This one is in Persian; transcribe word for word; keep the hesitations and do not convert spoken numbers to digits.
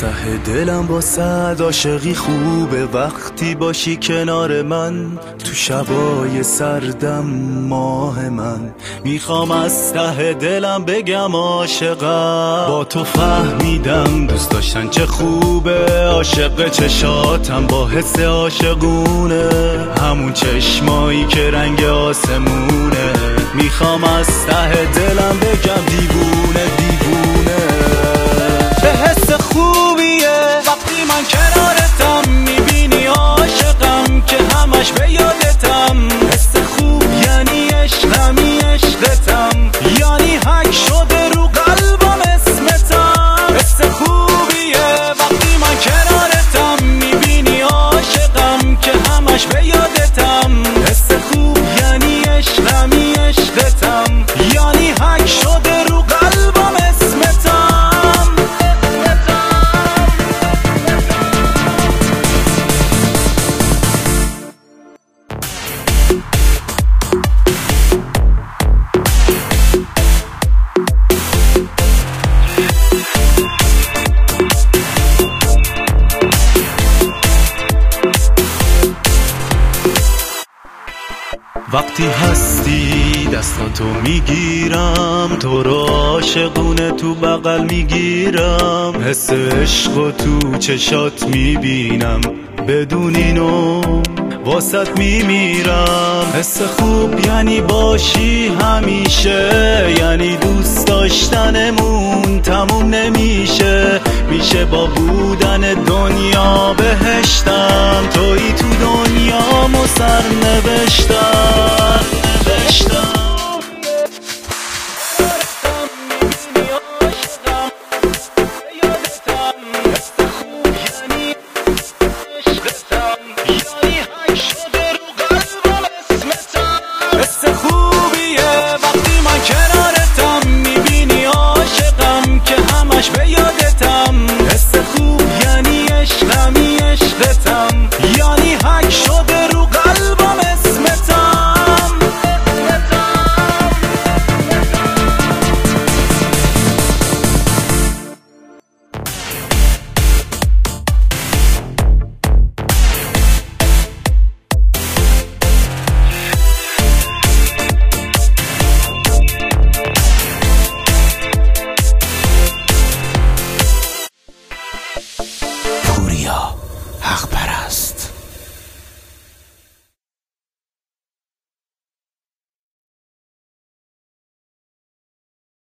ته دلم با صد عاشقی خوبه وقتی باشی کنار من، تو شبای سردم ماه من. میخوام از ته دلم بگم عاشقم، با تو فهمیدم دوست داشتن چه خوبه. عاشق چشاتم با حس عاشقونه، همون چشمایی که رنگ آسمونه. میخوام از ته دلم بگم دیوونه دیوونه. چه حس خوبیه وقتی من کنارتم، میبینی عاشقم که همش به یادتم. حس خوب یعنی عشقمی عشقتم، یعنی حک شده رو قلبم اسمتم. حس خوبیه وقتی من کنارتم، میبینی عاشقم که همش به یادتم. حس خوب یعنی عشقمی عشقتم، یعنی حک شده رو قلبم اسمتم. وقتی هستی دستاتو میگیرم، تو رو عاشقونه تو بغل میگیرم. حس عشقو تو چشات میبینم، بدون اینو واسط میمیرم. حس خوب یعنی باشی همیشه، یعنی دوست داشتنمون تموم نمیشه. میشه با بودن دنیا بهشتم، تویی تو دنیا سر نوشتم نوشتم. حق